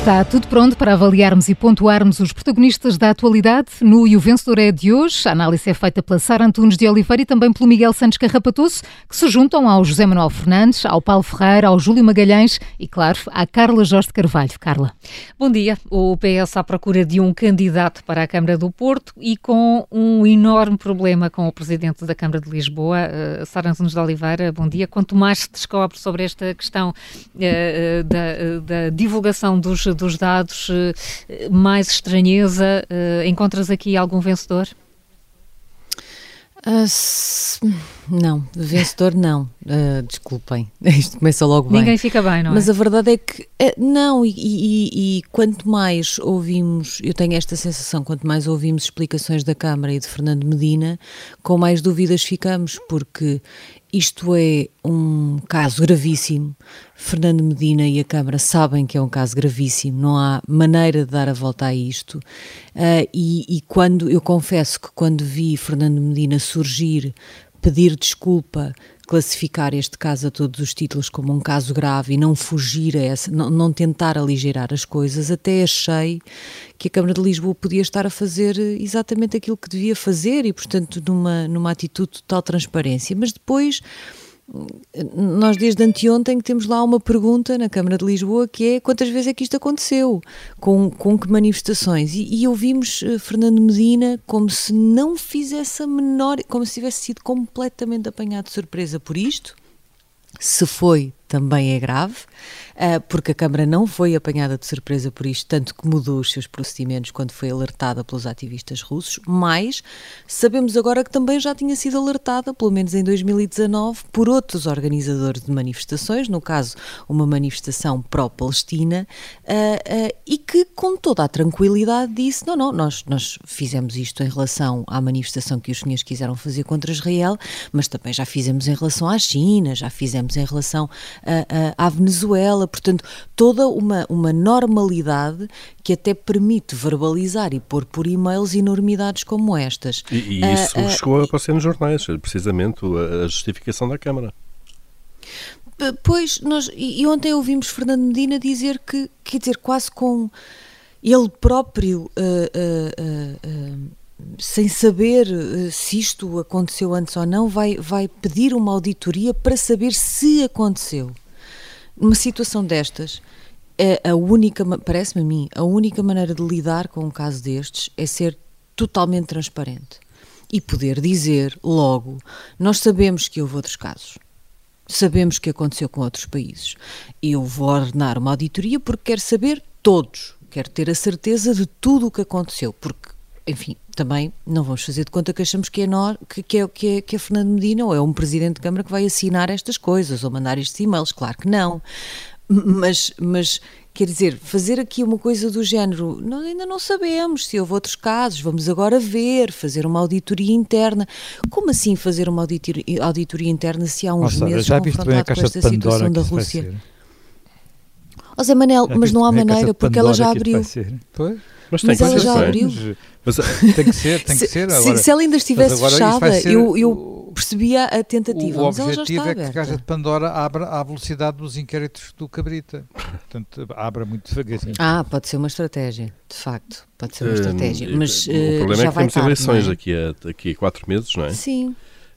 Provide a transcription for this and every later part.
Está tudo pronto para avaliarmos e pontuarmos os protagonistas da atualidade no E o Vencedor é de hoje. A análise é feita pela Sara Antunes de Oliveira e também pelo Miguel Santos Carrapatoso, que se juntam ao José Manuel Fernandes, ao Paulo Ferreira, ao Júlio Magalhães e, claro, à Carla Jorge de Carvalho. Carla. Bom dia. O PS à procura de um candidato para a Câmara do Porto e com um enorme problema com o Presidente da Câmara de Lisboa, Sara Antunes de Oliveira. Bom dia. Quanto mais se descobre sobre esta questão da divulgação dos dados, mais estranheza. Encontras aqui algum vencedor? Não, vencedor não. Desculpem, isto começa logo bem. Ninguém fica bem, não é? Mas a verdade é que não, e quanto mais ouvimos, eu tenho esta sensação, quanto mais ouvimos explicações da Câmara e de Fernando Medina, com mais dúvidas ficamos, porque isto é um caso gravíssimo. Fernando Medina e a Câmara sabem que é um caso gravíssimo, não há maneira de dar a volta a isto. E quando eu confesso que quando vi Fernando Medina surgir, pedir desculpa, classificar este caso a todos os títulos como um caso grave e não fugir a essa, não tentar aligerar as coisas, até achei que a Câmara de Lisboa podia estar a fazer exatamente aquilo que devia fazer e, portanto, numa atitude de total transparência. Mas depois, nós desde anteontem que temos lá uma pergunta na Câmara de Lisboa que é: quantas vezes é que isto aconteceu? Com que manifestações? E ouvimos Fernando Medina como se não fizesse a menor, como se tivesse sido completamente apanhado de surpresa por isto. Se foi, também é grave, porque a Câmara não foi apanhada de surpresa por isto, tanto que mudou os seus procedimentos quando foi alertada pelos ativistas russos, mas sabemos agora que também já tinha sido alertada, pelo menos em 2019, por outros organizadores de manifestações, no caso uma manifestação pró-Palestina, e que com toda a tranquilidade disse, nós fizemos isto em relação à manifestação que os senhores quiseram fazer contra Israel, mas também já fizemos em relação à China, já fizemos em relação à Venezuela, portanto, toda uma normalidade que até permite verbalizar e pôr por e-mails enormidades como estas. E isso chegou a aparecer nos jornais, precisamente a justificação da Câmara. Pois, e ontem ouvimos Fernando Medina dizer que, quer dizer, quase com ele próprio, sem saber se isto aconteceu antes ou não, vai pedir uma auditoria para saber se aconteceu. Numa situação destas, parece-me a mim, a única maneira de lidar com um caso destes é ser totalmente transparente e poder dizer logo: nós sabemos que houve outros casos, sabemos que aconteceu com outros países, eu vou ordenar uma auditoria porque quero saber todos, quero ter a certeza de tudo o que aconteceu, porque, enfim, também não vamos fazer de conta que achamos que é Fernando Medina ou é um Presidente de Câmara que vai assinar estas coisas ou mandar estes e-mails, claro que não. Mas quer dizer, fazer aqui uma coisa do género, ainda não sabemos se houve outros casos, vamos agora ver, fazer uma auditoria interna. Como assim fazer uma auditoria interna se há uns meses confrontado com esta situação da Rússia? Zé Manel, mas não há maneira, porque ela já abriu. Mas ela já abriu. Mas tem que ser. Agora, se ela ainda estivesse fechada, eu percebia a tentativa, mas ela já está aberta. O objetivo é que a Caixa de Pandora abra à velocidade dos inquéritos do Cabrita. Portanto, abra muito devagarinho. Pode ser uma estratégia, de facto. Pode ser uma estratégia. Mas o problema já é que temos tarde, eleições daqui a 4 meses, não é? Sim.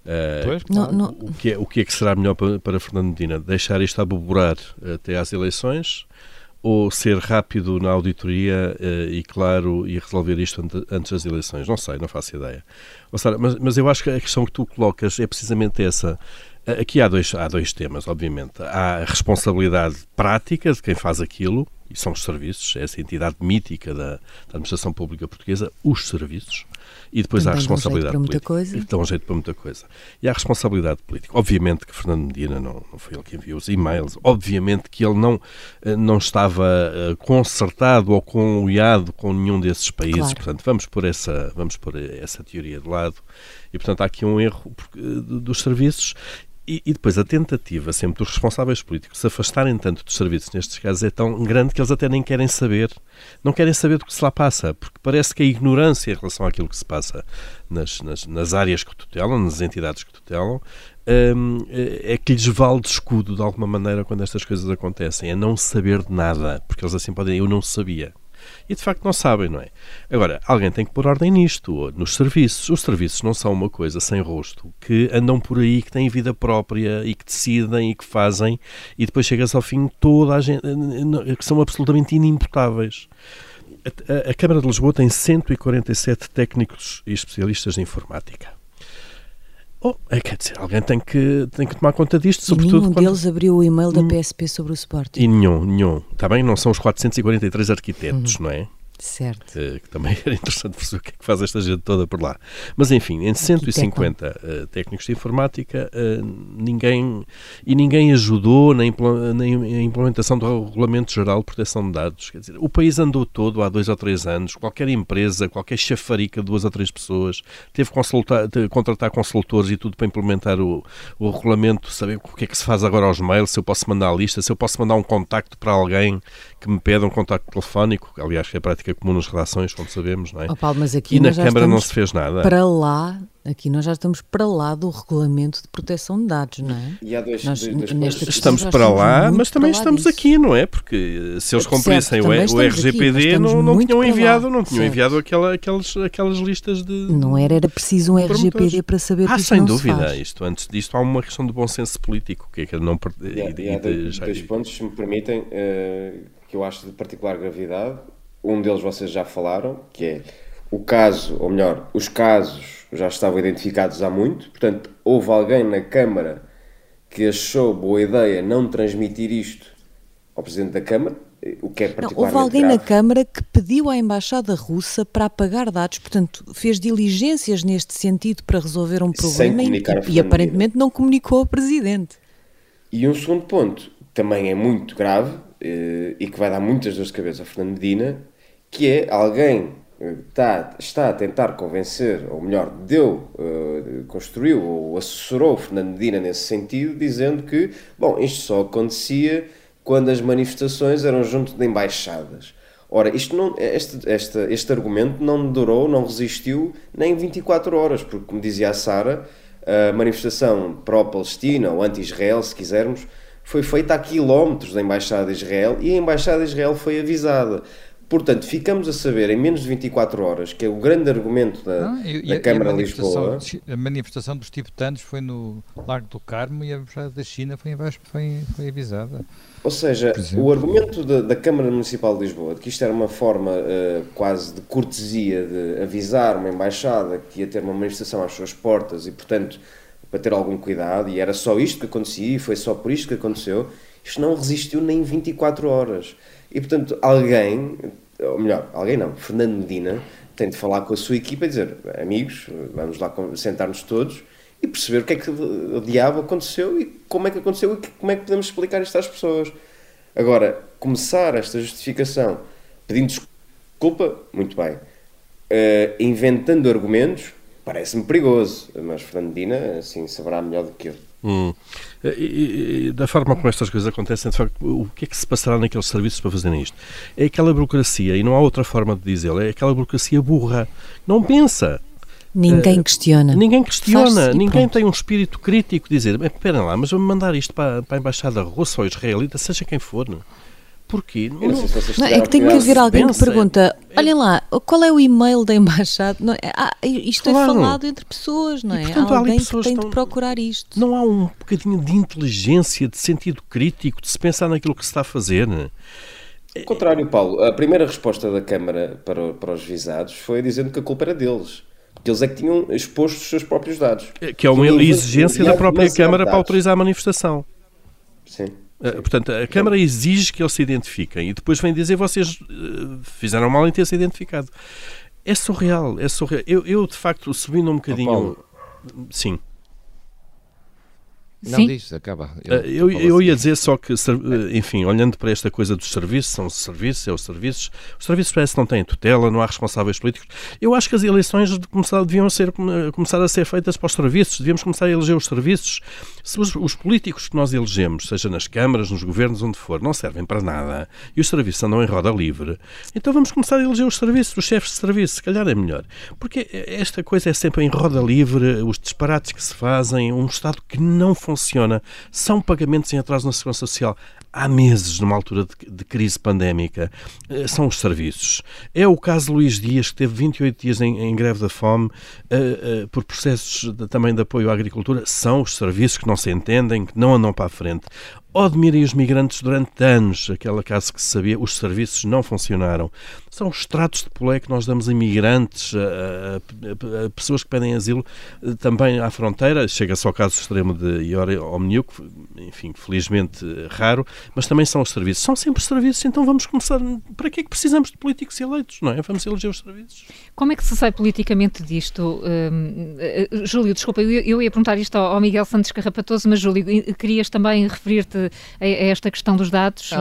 O que é que será melhor para Fernando Medina? Deixar isto aboborar até às eleições ou ser rápido na auditoria e claro e resolver isto antes das eleições? Não sei, não faço ideia. Mas eu acho que a questão que tu colocas é precisamente essa. Aqui há dois temas, obviamente. Há a responsabilidade prática de quem faz aquilo, e são os serviços, é essa entidade mítica da administração pública portuguesa, os serviços, e depois há a responsabilidade política. E dão um jeito para muita coisa. E há a responsabilidade política. Obviamente que Fernando Medina não foi ele que enviou os e-mails, obviamente que ele não estava concertado ou conluiado com nenhum desses países, claro. Portanto, vamos pôr essa teoria de lado, e portanto há aqui um erro dos serviços. E depois a tentativa sempre dos responsáveis políticos se afastarem tanto dos serviços nestes casos é tão grande que eles até nem querem saber. Não querem saber do que se lá passa, porque parece que a ignorância em relação àquilo que se passa nas áreas que tutelam, nas entidades que tutelam, é que lhes vale de escudo de alguma maneira quando estas coisas acontecem, é não saber de nada, porque eles assim podem, eu não sabia. E de facto não sabem, não é? Agora, alguém tem que pôr ordem nisto, nos serviços. Os serviços não são uma coisa sem rosto, que andam por aí, que têm vida própria e que decidem e que fazem, e depois chegas ao fim toda a gente, que são absolutamente inimputáveis. A Câmara de Lisboa tem 147 técnicos e especialistas de informática. Quer dizer, alguém tem que tomar conta disto, sobretudo nenhum deles abriu o e-mail da PSP sobre o Sporting. E nenhum. Está bem, não são os 443 arquitetos, não é? Certo. Que também era interessante perceber o que é que faz esta gente toda por lá. Mas enfim, em 150 técnicos de informática, ninguém ajudou na implementação do Regulamento Geral de Proteção de Dados. Quer dizer, o país andou todo há 2 ou 3 anos, qualquer empresa, qualquer chafarica de 2 ou 3 pessoas, teve que contratar consultores e tudo para implementar o regulamento, saber o que é que se faz agora aos mails, se eu posso mandar a lista, se eu posso mandar um contacto para alguém que me pede um contacto telefónico, aliás, que é prática comum nas redações, como sabemos, não é? Paulo, mas aqui e na Câmara não se fez nada. Aqui nós já estamos para lá do Regulamento de Proteção de Dados, não é? E há dois estamos para lá, mas também estamos aqui, não é? Porque se eles cumprissem o RGPD, não tinham enviado aquelas listas de... Não era preciso um RGPD para saber que isto sem não dúvida. se faz. Antes disto há uma questão de bom senso político, que é que não... E há dois pontos, se me permitem, que eu acho de particular gravidade. Um deles vocês já falaram, que é o caso, ou melhor, os casos já estavam identificados há muito, portanto, houve alguém na Câmara que achou boa ideia não transmitir isto ao Presidente da Câmara, o que é particularmente houve alguém grave. na Câmara que pediu à Embaixada Russa para apagar dados, portanto, fez diligências neste sentido para resolver um problema e aparentemente não comunicou ao Presidente. E um segundo ponto, também é muito grave, e que vai dar muitas dores de cabeça a Fernando Medina, que é alguém está a tentar convencer, ou melhor, construiu ou assessorou Fernando Medina nesse sentido, dizendo que, isto só acontecia quando as manifestações eram junto de embaixadas. Ora, este argumento não resistiu nem 24 horas, porque, como dizia a Sara, a manifestação pró-Palestina ou anti-Israel, se quisermos, foi feita a quilómetros da Embaixada de Israel e a Embaixada de Israel foi avisada. Portanto, ficamos a saber em menos de 24 horas, que é o grande argumento da Câmara de Lisboa. A manifestação dos tibetanos foi no Largo do Carmo e a Embaixada da China foi avisada. Ou seja, o argumento da Câmara Municipal de Lisboa, de que isto era uma forma quase de cortesia de avisar uma embaixada que ia ter uma manifestação às suas portas e, portanto, para ter algum cuidado, e era só isto que acontecia e foi só por isto que aconteceu, isto não resistiu nem 24 horas. E, portanto, Fernando Medina tem de falar com a sua equipa e dizer, amigos, vamos lá sentar-nos todos e perceber o que é que o diabo aconteceu e como é que aconteceu e como é que podemos explicar isto às pessoas. Agora, começar esta justificação pedindo desculpa, muito bem. Inventando argumentos, parece-me perigoso, mas Fernando Medina, assim, saberá melhor do que eu. E da forma como estas coisas acontecem, de facto, o que é que se passará naqueles serviços para fazerem isto? É aquela burocracia, e não há outra forma de dizê-lo, é aquela burocracia burra. Não pensa. Ninguém questiona. Ninguém tem um espírito crítico de dizer, esperem lá, mas vamos mandar isto para a Embaixada Russa ou Israelita, seja quem for. Porquê? É que tem que haver alguém que pergunta, olhem lá, qual é o e-mail da Embaixada? Não, isto claro. É falado entre pessoas, não é? Portanto, há alguém que tem de procurar isto. Não há um bocadinho de inteligência, de sentido crítico, de se pensar naquilo que se está a fazer? Ao contrário, Paulo, a primeira resposta da Câmara para os visados foi dizendo que a culpa era deles. Porque eles é que tinham exposto os seus próprios dados. Que é uma exigência da própria Câmara para autorizar a manifestação. Sim. Portanto, a Câmara exige que eles se identifiquem e depois vem dizer vocês fizeram mal em ter-se identificado. É surreal. Eu de facto, subindo um bocadinho... Sim. Sim. Diz, acaba. Eu ia dizer só que, enfim, olhando para esta coisa dos serviços, são os serviços, os serviços parece que não têm tutela, não há responsáveis políticos. Eu acho que as eleições deviam começar a ser feitas para os serviços, devíamos começar a eleger os serviços. Se os políticos que nós elegemos, seja nas câmaras, nos governos, onde for, não servem para nada e os serviços andam em roda livre, então vamos começar a eleger os serviços, os chefes de serviço, se calhar é melhor. Porque esta coisa é sempre em roda livre, os disparates que se fazem, um Estado que não funciona, são pagamentos em atraso na Segurança Social. Há meses, numa altura de crise pandémica, são os serviços. É o caso de Luís Dias, que teve 28 dias em greve da fome por processos também de apoio à agricultura. São os serviços que não se entendem, que não andam para a frente. Admirem os migrantes durante anos, aquele caso que se sabia, os serviços não funcionaram. São os tratos de polé que nós damos a migrantes, a pessoas que pedem asilo, também à fronteira. Chega-se ao caso extremo de Iora Omniu, que, enfim, felizmente raro, mas também são os serviços. São sempre serviços, então vamos começar. Para que é que precisamos de políticos eleitos, não é? Vamos eleger os serviços. Como é que se sai politicamente disto? Júlio, desculpa, eu ia perguntar isto ao Miguel Santos Carrapatoso, mas Júlio, querias também referir-te a esta questão dos dados?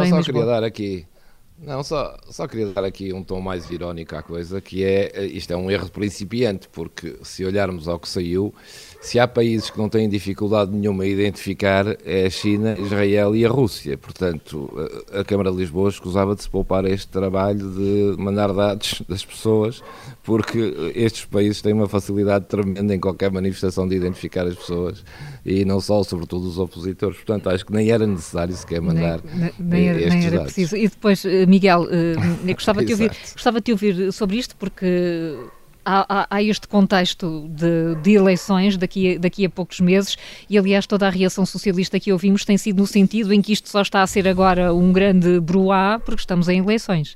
Só queria dar aqui um tom mais irónico à coisa, que é, isto é um erro de principiante, porque se olharmos ao que saiu, se há países que não têm dificuldade nenhuma a identificar, é a China, Israel e a Rússia. Portanto, a Câmara de Lisboa escusava de se poupar este trabalho de mandar dados das pessoas, porque estes países têm uma facilidade tremenda em qualquer manifestação de identificar as pessoas, e não só, sobretudo os opositores. Portanto, acho que nem era necessário sequer mandar nem era dados. Preciso. E depois, Miguel, eu gostava de te ouvir sobre isto, porque há este contexto de eleições daqui a poucos meses, e aliás toda a reação socialista que ouvimos tem sido no sentido em que isto só está a ser agora um grande bruá porque estamos em eleições.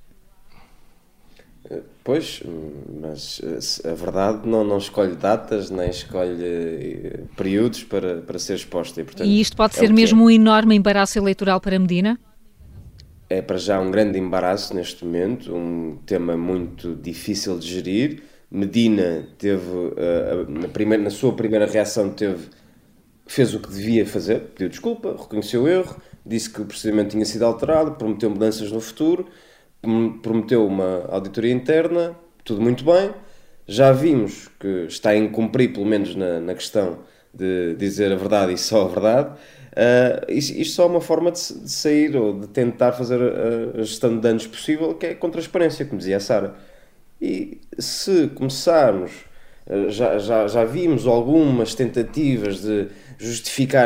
Pois, mas a verdade não escolhe datas, nem escolhe períodos para ser exposta. E, portanto, isto pode ser mesmo um enorme embaraço eleitoral para Medina? É para já um grande embaraço neste momento, um tema muito difícil de gerir. Medina teve, na sua primeira reação, fez o que devia fazer, pediu desculpa, reconheceu o erro, disse que o procedimento tinha sido alterado, prometeu mudanças no futuro, prometeu uma auditoria interna, tudo muito bem. Já vimos que está a incumprir, pelo menos na questão de dizer a verdade e só a verdade. Isto só é uma forma de sair ou de tentar fazer a gestão de danos possível, que é com transparência, como dizia a Sara. E se começarmos, já vimos algumas tentativas de justificar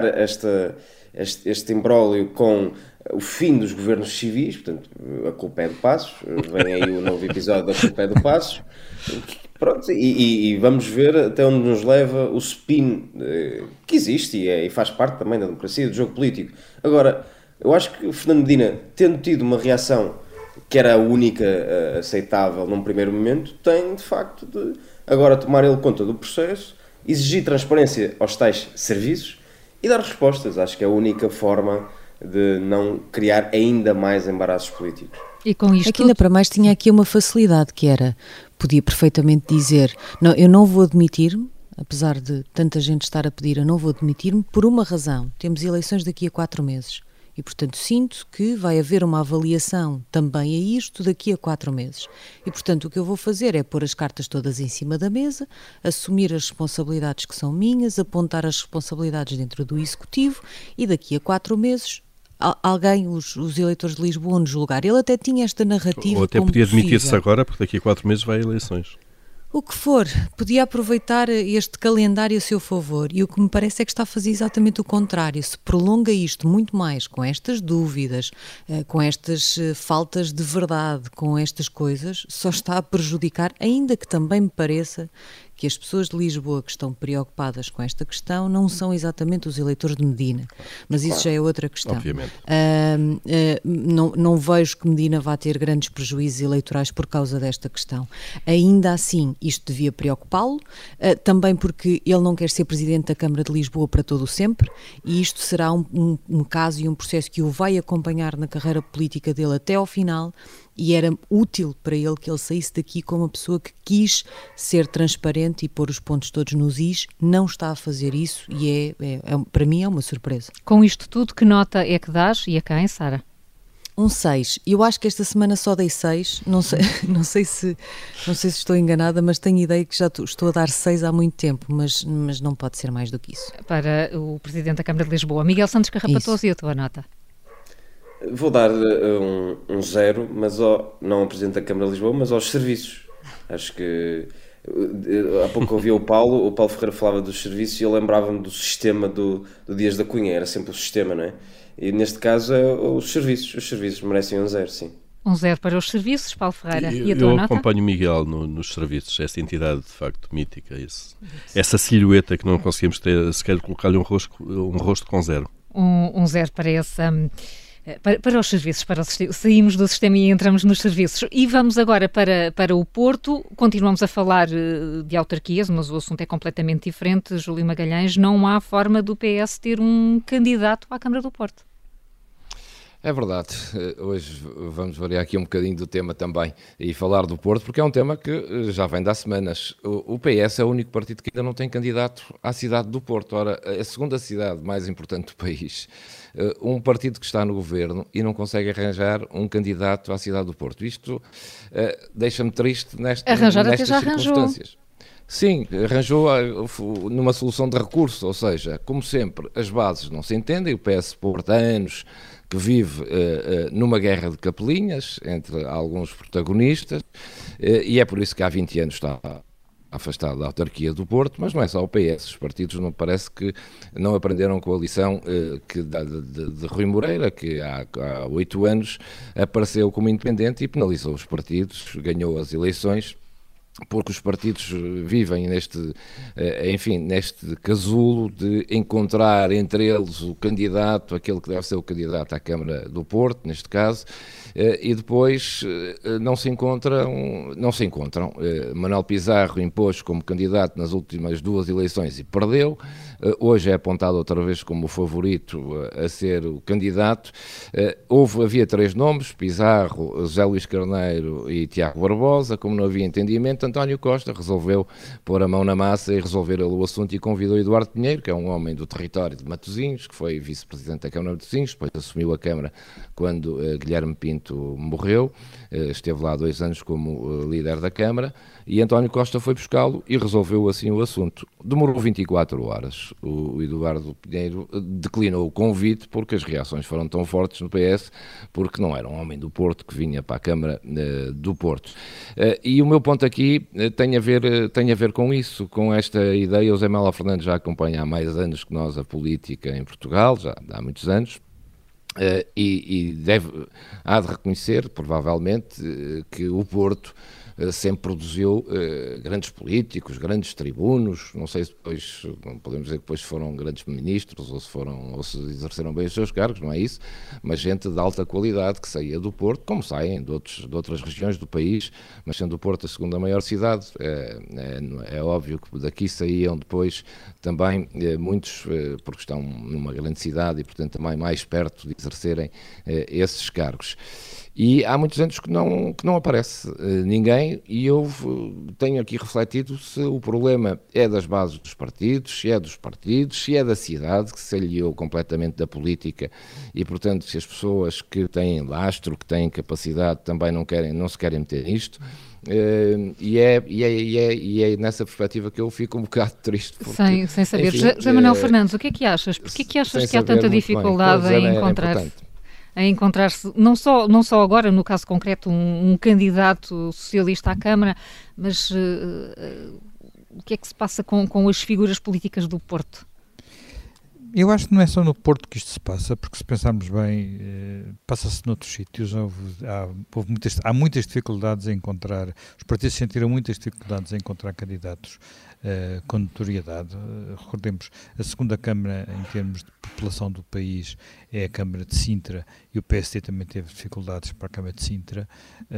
este imbróglio com o fim dos governos civis, portanto, a culpa é do Passos, vem aí o novo episódio da culpa é do Passos, pronto, e vamos ver até onde nos leva o spin que existe e faz parte também da democracia, do jogo político. Agora, eu acho que o Fernando Medina, tendo tido uma reação que era a única aceitável num primeiro momento, tem de facto de agora tomar ele conta do processo, exigir transparência aos tais serviços e dar respostas. Acho que é a única forma de não criar ainda mais embaraços políticos. E com isto ainda para mais tinha aqui uma facilidade que era, podia perfeitamente dizer, não, eu não vou admitir-me, apesar de tanta gente estar a pedir, eu não vou admitir-me por uma razão, temos eleições daqui a 4 meses. E, portanto, sinto que vai haver uma avaliação também a isto daqui a 4 meses. E, portanto, o que eu vou fazer é pôr as cartas todas em cima da mesa, assumir as responsabilidades que são minhas, apontar as responsabilidades dentro do Executivo e daqui a 4 meses alguém, os eleitores de Lisboa, nos julgar. Ele até tinha esta narrativa. Ou até podia admitir-se agora, porque daqui a 4 meses vai a eleições. O que for, podia aproveitar este calendário a seu favor, e o que me parece é que está a fazer exatamente o contrário. Se prolonga isto muito mais, com estas dúvidas, com estas faltas de verdade, com estas coisas, só está a prejudicar, ainda que também me pareça que as pessoas de Lisboa que estão preocupadas com esta questão não são exatamente os eleitores de Medina, mas isso já é outra questão. Obviamente. Não vejo que Medina vá ter grandes prejuízos eleitorais por causa desta questão. Ainda assim, isto devia preocupá-lo, também porque ele não quer ser Presidente da Câmara de Lisboa para todo o sempre, e isto será um caso e um processo que o vai acompanhar na carreira política dele até ao final, e era útil para ele que ele saísse daqui como uma pessoa que quis ser transparente e pôr os pontos todos nos is, não está a fazer isso e para mim é uma surpresa. Com isto tudo, que nota é que dás e a quem, Sara? Um 6. Eu acho que esta semana só dei 6. Não sei se estou enganada, mas tenho ideia que já estou a dar 6 há muito tempo, mas não pode ser mais do que isso. Para o Presidente da Câmara de Lisboa, Miguel Santos Carrapatoso, e a tua nota? Vou dar um 0, mas não ao Presidente da Câmara de Lisboa, mas aos serviços. Acho que há pouco ouvi o Paulo Ferreira falava dos serviços e eu lembrava-me do sistema do Dias da Cunha, era sempre o sistema, não é? E neste caso os serviços merecem um 0, sim. Um 0 para os serviços, Paulo Ferreira. E a tua eu nota? acompanho o Miguel nos serviços, essa entidade de facto mítica, essa silhueta que não conseguimos ter, sequer colocar-lhe um rosto com 0. Um 0 para essa... Para os serviços, saímos do sistema e entramos nos serviços. E vamos agora para o Porto. Continuamos a falar de autarquias, mas o assunto é completamente diferente. Júlio Magalhães, não há forma do PS ter um candidato à Câmara do Porto. É verdade. Hoje vamos variar aqui um bocadinho do tema também e falar do Porto, porque é um tema que já vem de há semanas. O PS é o único partido que ainda não tem candidato à cidade do Porto. Ora, a segunda cidade mais importante do país, um partido que está no governo e não consegue arranjar um candidato à cidade do Porto. Isto deixa-me triste nestas circunstâncias. Sim, arranjou numa solução de recurso, ou seja, como sempre, as bases não se entendem, o PS Porto há anos que vive numa guerra de capelinhas entre alguns protagonistas, e é por isso que há 20 anos está afastado da autarquia do Porto, mas não é só o PS, os partidos não parece que não aprenderam com a lição de Rui Moreira, que há 8 anos apareceu como independente e penalizou os partidos, ganhou as eleições, porque os partidos vivem neste casulo de encontrar entre eles o candidato, aquele que deve ser o candidato à Câmara do Porto, neste caso, e depois não se encontram. Manuel Pizarro impôs como candidato nas últimas 2 eleições e perdeu. Hoje é apontado outra vez como o favorito a ser o candidato. Havia 3 nomes, Pizarro, José Luís Carneiro e Tiago Barbosa. Como não havia entendimento, António Costa resolveu pôr a mão na massa e resolver o assunto e convidou Eduardo Pinheiro, que é um homem do território de Matosinhos, que foi vice-presidente da Câmara de Matosinhos, depois assumiu a Câmara quando Guilherme Pinto morreu, esteve lá 2 anos como líder da Câmara, e António Costa foi buscá-lo e resolveu assim o assunto. Demorou 24 horas. O Eduardo Pinheiro declinou o convite porque as reações foram tão fortes no PS, porque não era um homem do Porto que vinha para a Câmara do Porto. E o meu ponto aqui tem a ver com isso, com esta ideia. O José Manuel Fernandes já acompanha há mais anos que nós a política em Portugal, já há muitos anos, há de reconhecer, provavelmente, que o Porto sempre produziu grandes políticos, grandes tribunos, não sei se depois, podemos dizer que depois foram grandes ministros ou se exerceram bem os seus cargos, não é isso, mas gente de alta qualidade que saía do Porto, como saem de outras regiões do país, mas sendo o Porto a segunda maior cidade, é óbvio que daqui saíam depois também muitos, porque estão numa grande cidade e portanto também mais perto de exercerem esses cargos. E há muitos anos que não aparece ninguém, e eu tenho aqui refletido se o problema é das bases dos partidos, se é dos partidos, se é da cidade, que se aliou completamente da política, e portanto se as pessoas que têm lastro, que têm capacidade, também não se querem meter nisto. E é nessa perspectiva que eu fico um bocado triste. Porque, sem saber. Enfim, José Manuel Fernandes, o que é que achas? Porquê que achas que há tanta dificuldade em encontrar-se, não só agora, no caso concreto, um candidato socialista à Câmara, mas o que é que se passa com as figuras políticas do Porto? Eu acho que não é só no Porto que isto se passa, porque se pensarmos bem, passa-se noutros sítios, há muitas dificuldades em encontrar, os partidos sentiram muitas dificuldades em encontrar candidatos com notoriedade. Recordemos, a segunda Câmara em termos de população do país é a Câmara de Sintra, e o PSD também teve dificuldades para a Câmara de Sintra.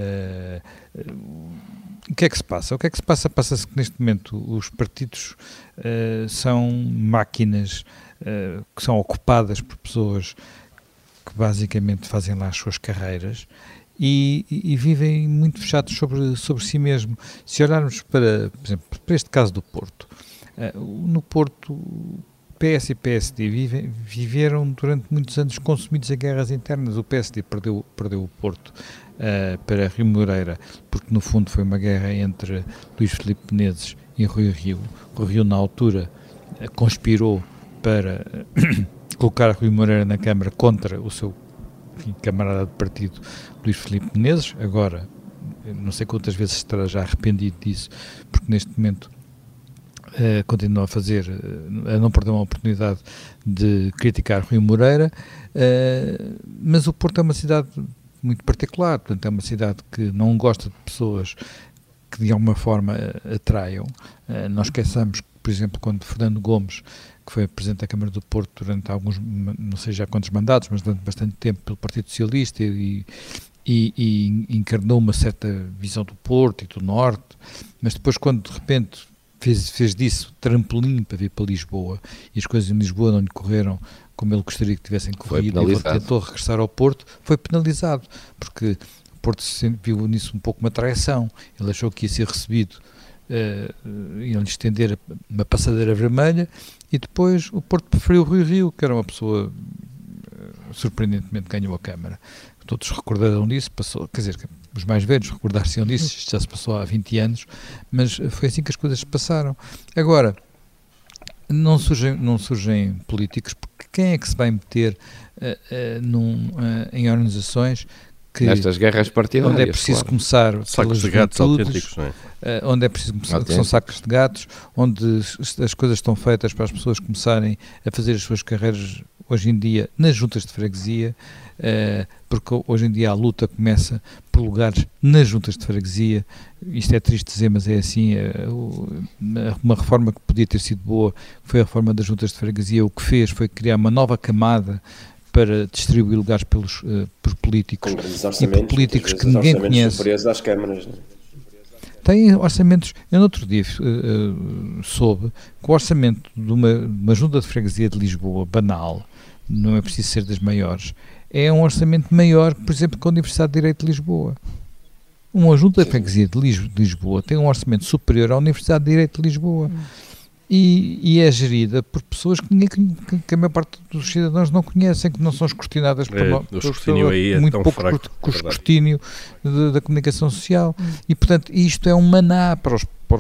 O que é que se passa? O que é que se passa? Passa-se que neste momento os partidos são máquinas que são ocupadas por pessoas que basicamente fazem lá as suas carreiras, e vivem muito fechados sobre si mesmo. Se olharmos para, por exemplo, para este caso do Porto, no Porto, PS e PSD viveram durante muitos anos consumidos em guerras internas. O PSD perdeu o Porto para Rio Moreira, porque no fundo foi uma guerra entre Luís Filipe Menezes e Rui Rio. Rui Rio, na altura, conspirou para colocar Rui Moreira na Câmara contra o seu camarada de partido, Luís Filipe Menezes. Agora, não sei quantas vezes estará já arrependido disso, porque neste momento continua a não perder uma oportunidade de criticar Rui Moreira, mas o Porto é uma cidade muito particular, portanto é uma cidade que não gosta de pessoas que de alguma forma atraiam. Não esqueçamos, por exemplo, quando Fernando Gomes, que foi Presidente da Câmara do Porto durante alguns, não sei já quantos mandatos, mas durante bastante tempo pelo Partido Socialista e encarnou uma certa visão do Porto e do Norte, mas depois quando de repente fez disso trampolim para vir para Lisboa e as coisas em Lisboa não lhe correram como ele gostaria que tivessem corrido e tentou regressar ao Porto, foi penalizado, porque o Porto viu nisso um pouco uma traição. Ele achou que ia ser recebido, iam-lhe estender uma passadeira vermelha, e depois o Porto preferiu o Rui Rio, que era uma pessoa surpreendentemente ganhou a Câmara. Todos recordaram disso, quer dizer, os mais velhos recordar-se-ão disso, isto já se passou há 20 anos, mas foi assim que as coisas se passaram. Agora, não surgem políticos, porque quem é que se vai meter em organizações que, nestas guerras partidárias, onde é preciso começar sacos de gatos autênticos, não é? Onde é preciso começar, que são sacos de gatos, onde as coisas estão feitas para as pessoas começarem a fazer as suas carreiras hoje em dia nas juntas de freguesia, porque hoje em dia a luta começa por lugares nas juntas de freguesia. Isto é triste dizer, mas é assim. Uma reforma que podia ter sido boa foi a reforma das juntas de freguesia. O que fez foi criar uma nova camada para distribuir lugares por políticos e por políticos que ninguém conhece. Superiores às câmaras, não é? Tem orçamentos. Eu no outro dia soube que o orçamento de uma junta de freguesia de Lisboa, banal, não é preciso ser das maiores, é um orçamento maior, por exemplo, que a Universidade de Direito de Lisboa. Uma junta de freguesia de Lisboa tem um orçamento superior à Universidade de Direito de Lisboa. E é gerida por pessoas que a maior parte dos cidadãos não conhecem, que não são escrutinadas muito pouco com o escrutínio da comunicação social. E, portanto, isto é um maná para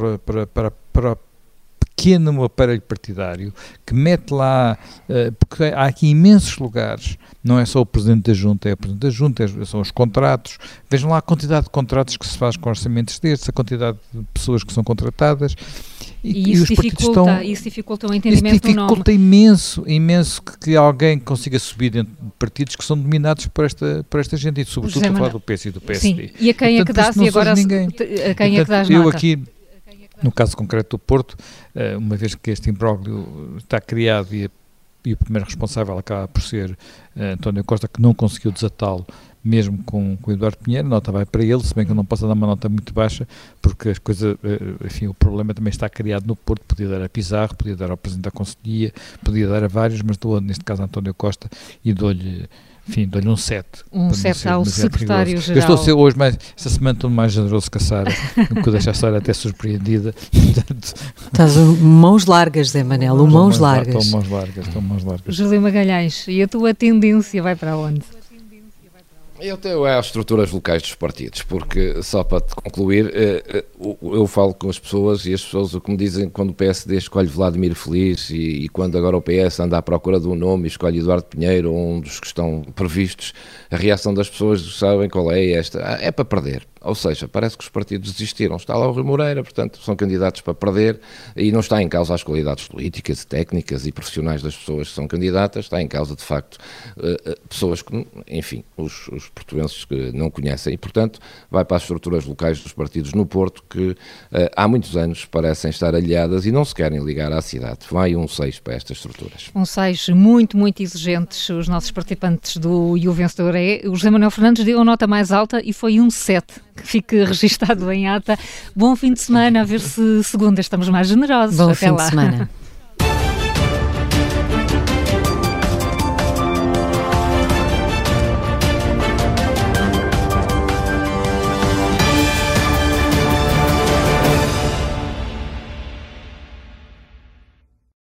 o pequeno aparelho partidário, que mete lá, porque há aqui imensos lugares, não é só o Presidente da Junta, é o Presidente da Junta, são os contratos. Vejam lá a quantidade de contratos que se faz com orçamentos destes, a quantidade de pessoas que são contratadas. E isso dificulta o entendimento do nome. Dificulta imenso que alguém consiga subir dentro de partidos que são dominados por esta gente, e sobretudo a falar do PS e do PSD. Sim. E a quem é que dás? E agora a quem é que dás nota? Eu aqui, no caso concreto do Porto, uma vez que este imbróglio está criado e o primeiro responsável acaba por ser António Costa, que não conseguiu desatá-lo, mesmo com o Eduardo Pinheiro, a nota vai para ele, se bem que eu não posso dar uma nota muito baixa, porque as coisas, enfim, o problema também está criado no Porto. Podia dar a Pizarro, podia dar ao Presidente da Conselhia, podia dar a vários, mas dou, neste caso, a António Costa, e dou-lhe um 7. Um 7 ao secretário-geral. Eu estou a ser hoje, esta semana estou mais generoso que a Sara, o que deixa a Sara até surpreendida. Estás mãos largas, Zé Manel, mãos largas. Estou mãos largas. Júlio Magalhães, e a tua tendência vai para onde? Eu tenho as estruturas locais dos partidos, porque, só para te concluir, eu falo com as pessoas e as pessoas o que me dizem quando o PSD escolhe Vladimir Feliz e quando agora o PS anda à procura de um nome e escolhe Eduardo Pinheiro, um dos que estão previstos, a reação das pessoas, sabem qual é esta? É para perder. Ou seja, parece que os partidos desistiram. Está lá o Rui Moreira, portanto, são candidatos para perder, e não está em causa as qualidades políticas, técnicas e profissionais das pessoas que são candidatas, está em causa, de facto, pessoas que, enfim, os portugueses que não conhecem, e, portanto, vai para as estruturas locais dos partidos no Porto, que há muitos anos parecem estar aliadas e não se querem ligar à cidade. Vai um 6 para estas estruturas. Um 6 muito, muito exigentes. Os nossos participantes do E o Vencedor é... O José Manuel Fernandes deu a nota mais alta e foi um 7. Que fique registado em ata. Bom fim de semana, a ver se segunda estamos mais generosos. Bom Até fim lá. de semana.